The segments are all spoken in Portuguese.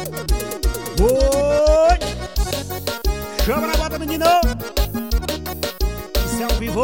Oi! Chama na bota, menino! Isso é ao vivo!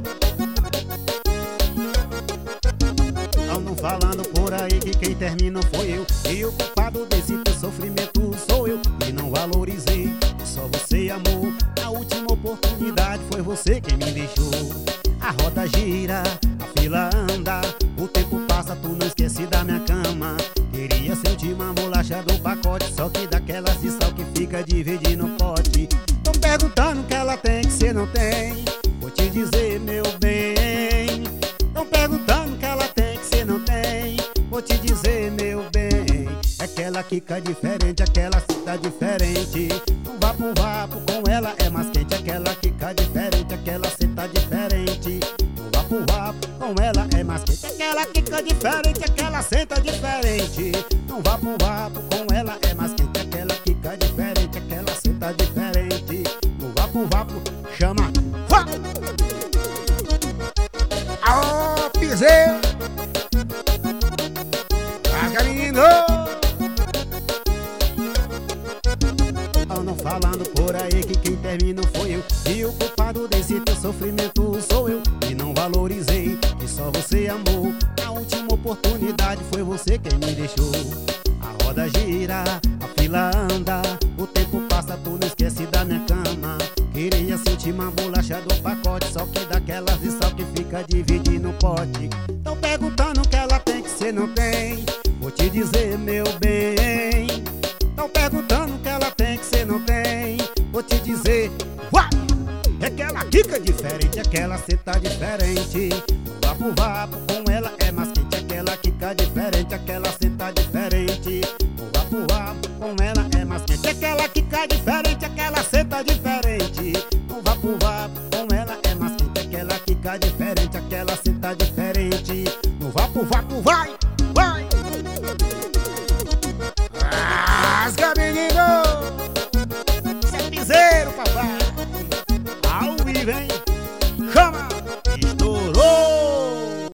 Andam falando por aí que quem terminou foi eu. E o culpado desse teu sofrimento sou eu. E não valorizei, só você amou. A última oportunidade foi você quem me deixou. A roda gira, a fila anda, o tempo passa, tu não esquece da minha cama. Queria sentir uma bolacha do pacote, só que daquelas de sal que fica dividindo o pote. Tão perguntando o que ela tem que cê não tem, vou te dizer, meu bem. Tão perguntando o que ela tem que cê não tem, vou te dizer, meu bem. Aquela quica diferente, aquela cita diferente. Um vapo com ela é mais quente. Aquela quica diferente, aquela cita diferente. Um vapo com ela é mais quente. Aquela quica diferente, aquela senta diferente. Um vapo com ela é mais quente. Aquela quica diferente, aquela senta diferente. Um vapo chama. Aô, pisei! Rasga, menino! Andam falando por aí que quem terminou foi eu. E o culpado desse teu sofrimento sou eu. E não valorizei, que só você amou. A última oportunidade foi você quem me deixou. A roda gira, a fila anda, o tempo passa, tu não esquece da minha cama. Queria sentir uma bolacha do pacote, só que daquelas de sal que fica dividindo o pote. Tão perguntando o que ela tem que cê não tem, vou te dizer, meu bem. Tão perguntando o que ela tem que cê não tem, vou te dizer, uai! Aquela quica diferente, aquela ceta diferente. Vapo com ela é mais quente. Aquela quica diferente, aquela ceta diferente. Vapo com ela é mais quente. Aquela quica diferente, aquela ceta diferente. Vapo com ela é mais quente. Aquela quica diferente, aquela ceta diferente. Vapo vai! Rasga, menino!